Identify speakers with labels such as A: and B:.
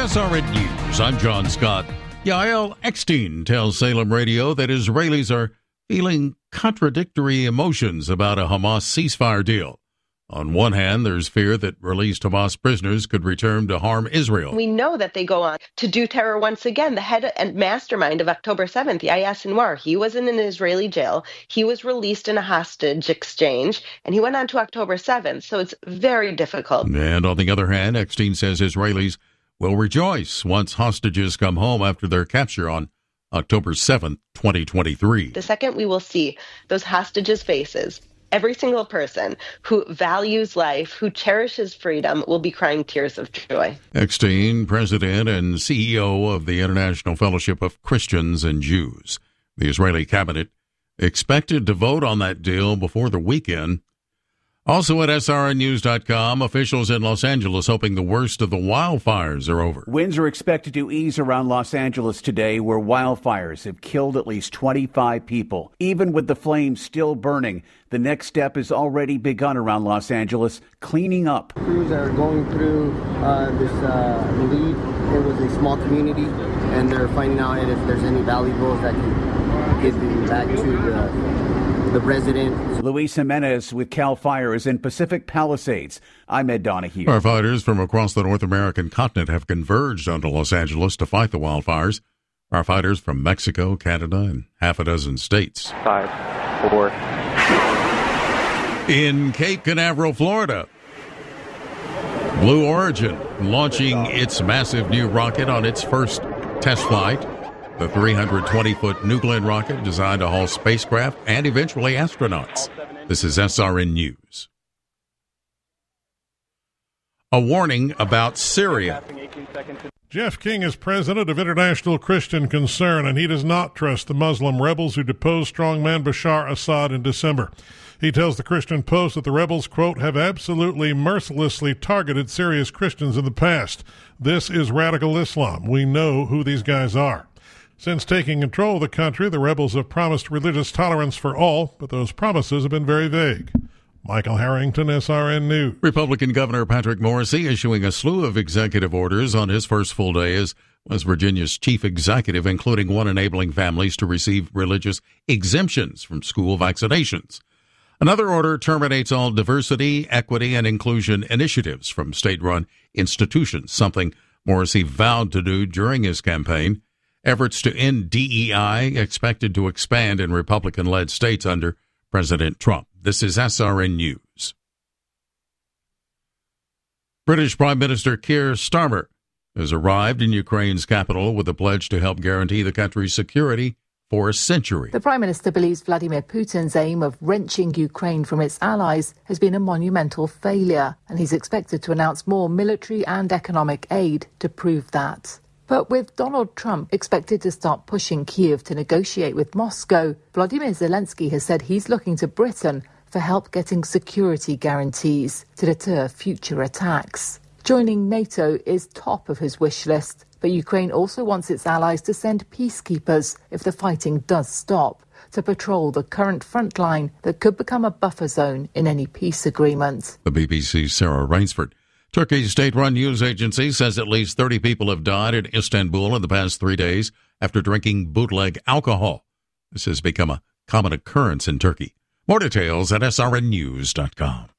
A: SRN News, I'm John Scott. Yael Eckstein tells Salem Radio that Israelis are feeling contradictory emotions about a Hamas ceasefire deal. On one hand, there's fear that released Hamas prisoners could return to harm Israel.
B: We know that they go on to do terror once again. The head and mastermind of October 7th, Yahya Sinwar, he was in an Israeli jail. He was released in a hostage exchange, and he went on to October 7th. So it's very difficult.
A: And on the other hand, Eckstein says Israelis will rejoice once hostages come home after their capture on October 7th, 2023.
B: The second we will see those hostages' faces, every single person who values life, who cherishes freedom, will be crying tears of joy.
A: Eckstein, president and CEO of the International Fellowship of Christians and Jews. The Israeli cabinet expected to vote on that deal before the weekend. Also at SRNnews.com, officials in Los Angeles hoping the worst of the wildfires are over.
C: Winds are expected to ease around Los Angeles today, where wildfires have killed at least 25 people. Even with the flames still burning, the next step has already begun around Los Angeles, cleaning up.
D: Crews are going through this, I believe it was a small community, and they're finding out if there's any valuables that can get them back to the resident.
C: Luis Jimenez with CAL FIRE is in Pacific Palisades. I'm Ed Donahue.
A: Firefighters from across the North American continent have converged onto Los Angeles to fight the wildfires. Firefighters from Mexico, Canada, and half a dozen states.
E: 5, 4.
A: In Cape Canaveral, Florida, Blue Origin launching its massive new rocket on its first test flight. The 320-foot New Glenn rocket designed to haul spacecraft and eventually astronauts. This is SRN News. A warning about Syria.
F: Jeff King is president of International Christian Concern, and he does not trust the Muslim rebels who deposed strongman Bashar Assad in December. He tells the Christian Post that the rebels, quote, have absolutely mercilessly targeted Syria's Christians in the past. This is radical Islam. We know who these guys are. Since taking control of the country, the rebels have promised religious tolerance for all, but those promises have been very vague. Michael Harrington, SRN News.
A: Republican Governor Patrick Morrisey issuing a slew of executive orders on his first full day as West Virginia's chief executive, including one enabling families to receive religious exemptions from school vaccinations. Another order terminates all diversity, equity, and inclusion initiatives from state-run institutions, something Morrisey vowed to do during his campaign. Efforts to end DEI expected to expand in Republican-led states under President Trump. This is SRN News. British Prime Minister Keir Starmer has arrived in Ukraine's capital with a pledge to help guarantee the country's security for a century.
G: The Prime Minister believes Vladimir Putin's aim of wrenching Ukraine from its allies has been a monumental failure, and he's expected to announce more military and economic aid to prove that. But with Donald Trump expected to start pushing Kyiv to negotiate with Moscow, Vladimir Zelensky has said he's looking to Britain for help getting security guarantees to deter future attacks. Joining NATO is top of his wish list, but Ukraine also wants its allies to send peacekeepers if the fighting does stop, to patrol the current front line that could become a buffer zone in any peace agreement.
A: The BBC's Sarah Rainsford. Turkey's state-run news agency says at least 30 people have died in Istanbul in the past 3 days after drinking bootleg alcohol. This has become a common occurrence in Turkey. More details at srnnews.com.